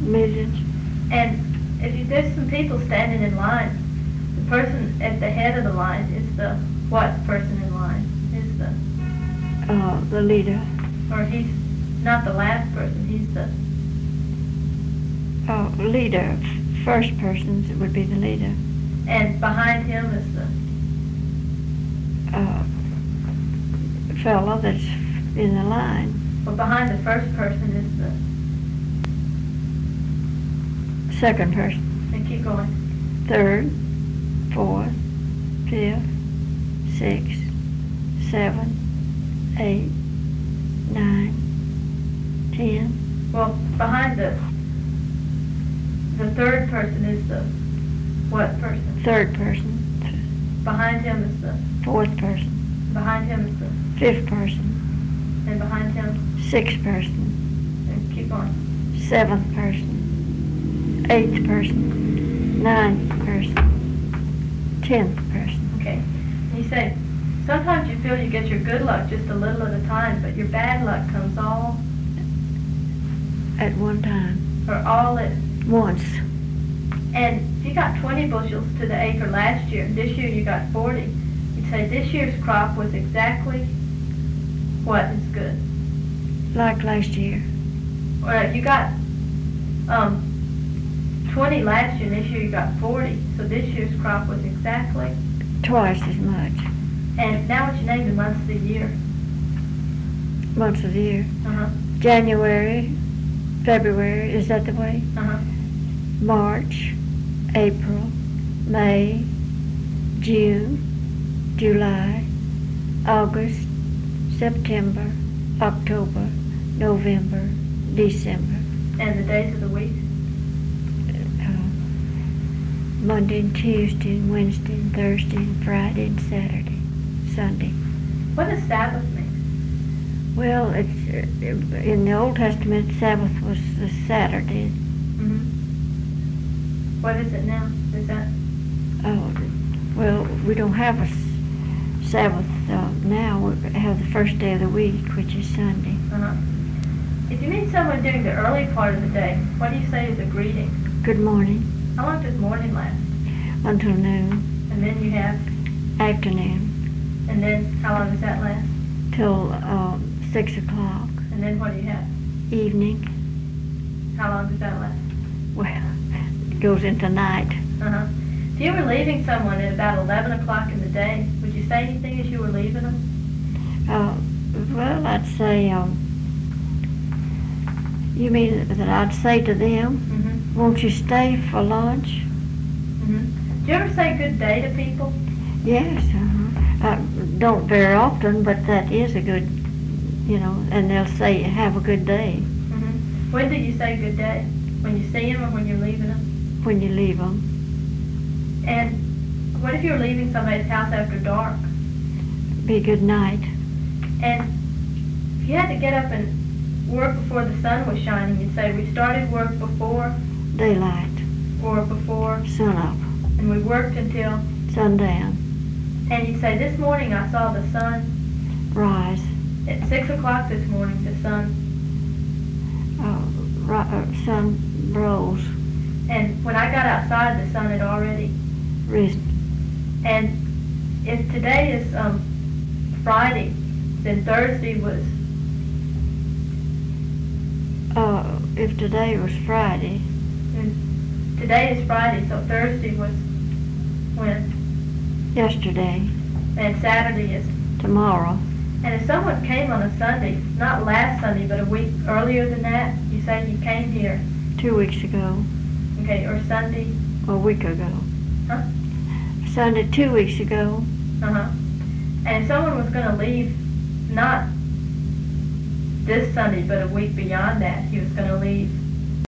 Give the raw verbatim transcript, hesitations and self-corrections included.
Millions. And if you, there's some people standing in line, the person at the head of the line is the what person in line? Is the Uh, the leader. or he's not the last person. He's the Uh, leader. First person would be the leader. and behind him is the Uh, fellow that's in the line. well behind the first person is the Second person. and keep going. Third, fourth, fifth, sixth, seventh, eighth, nine, ten. Well, behind the the third person is the what person? Third person. Behind him is the Fourth person. behind him is the Fifth person. and behind him Sixth person. and keep going. Seventh person. Eighth person. Ninth person. Tenth person. Okay. And you say sometimes you feel you get your good luck just a little at a time, but your bad luck comes all At one time. or all at Once. and if you got twenty bushels to the acre last year, and this year you got forty, you'd say this year's crop was exactly what is good. Like last year. Or you got um, twenty last year, and this year you got forty, so this year's crop was exactly. Twice as much. And now would you name the months of the year? Months of the year. Uh-huh. January, February, is that the way? Uh-huh. March, April, May, June, July, August, September, October, November, December. And the days of the week? Uh, Monday and Tuesday and Wednesday and Thursday and Friday and Saturday, Sunday. What does Sabbath mean? Well, it's uh, in the Old Testament, Sabbath was the Saturday. Mm-hmm. What is it now? Is that? Oh, well, we don't have a s- Sabbath uh, now. We have the first day of the week, which is Sunday. Uh-huh. If you meet someone during the early part of the day, what do you say is a greeting? Good morning. How long does morning last? Until noon. And then you have, Afternoon. and then how long does that last? Till um, six o'clock. And then what do you have? Evening. How long does that last? Well, it goes into night. Uh-huh. If you were leaving someone at about eleven o'clock in the day, would you say anything as you were leaving them? Uh, well, I'd say, um, you mean that I'd say to them, Mm-hmm. won't you stay for lunch? Mm-hmm. Do you ever say good day to people? Yes, uh-huh. Uh, don't very often, but that is a good, you know, and they'll say, have a good day Mm-hmm. When do you say good day? When you see them or when you're leaving them? when you leave them. And what if you're leaving somebody's house after dark? Be good night. And if you had to get up and work before the sun was shining, you'd say we started work before Daylight. or before, Sun up. and we worked until, Sundown. and you'd say this morning I saw the sun Rise. at six o'clock this morning, the sun, Uh, ri- uh, sun rose. and when I got outside the sun had already, Risen. and if today is um, Friday, then Thursday was, Uh, if today was Friday, today is Friday, so Thursday was when, yesterday, and Saturday is. tomorrow, And if someone came on a Sunday, not last Sunday, but a week earlier than that, you say you came here, two weeks ago, okay, or Sunday, a week ago. huh? Sunday, two weeks ago, Uh-huh. And if someone was going to leave, not this Sunday, but a week beyond that, he was going to leave